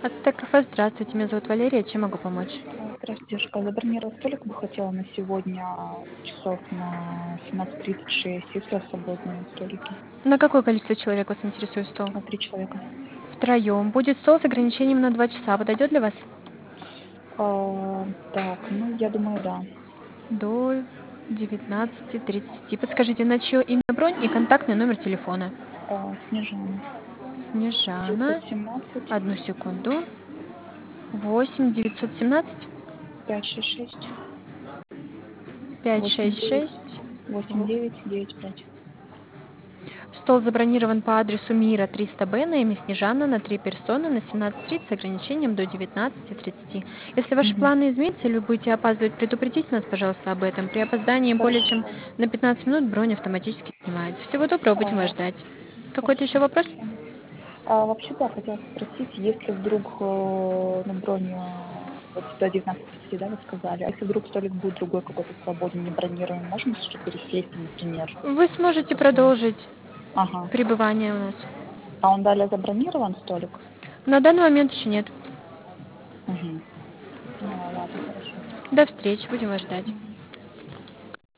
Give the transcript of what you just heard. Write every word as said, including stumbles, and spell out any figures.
Ацтек кафе, здравствуйте, меня зовут Валерия, чем могу помочь? А, Здравствуйте, девушка. Забронировать столик бы хотела на сегодня часов на семнадцать тридцать шесть. Есть ли у вас свободные столики? На какое количество человек вас интересует стол? На три человека. Втроем. Будет стол с ограничением на два часа. Подойдет для вас? А, так, ну, я думаю, да. До девятнадцати тридцати. Подскажите, на чье имя бронь и контактный номер телефона? А, Снежана. Снежана. девятьсот семнадцать Одну секунду. Восемь девятьсот семнадцать пять шесть шесть пять восемь шесть девять шесть. восемь девять девять пять. Стол забронирован по адресу Мира триста Б на имя Снежана на три персоны на семнадцать тридцать с ограничением до девятнадцати тридцати. Если ваши Угу. планы изменятся или вы будете опаздывать, предупредите нас, пожалуйста, об этом. При опоздании более чем Хорошо. на пятнадцать минут бронь автоматически снимается. Всего доброго, будем вас А, ждать. Какой-то еще Спасибо. вопрос? Мгм. А, вообще, да, хотела спросить, если вдруг э, на бронь э, вот до девятнадцати тридцати, да, вы сказали, а если вдруг столик будет другой какой-то свободный, не бронируем, можно что пересесть, например, Вы сможете потом? продолжить Ага. пребывание у нас. А он далее забронирован, столик? На данный момент еще нет. Угу. Поняла, ладно, хорошо. До встречи, будем вас ждать.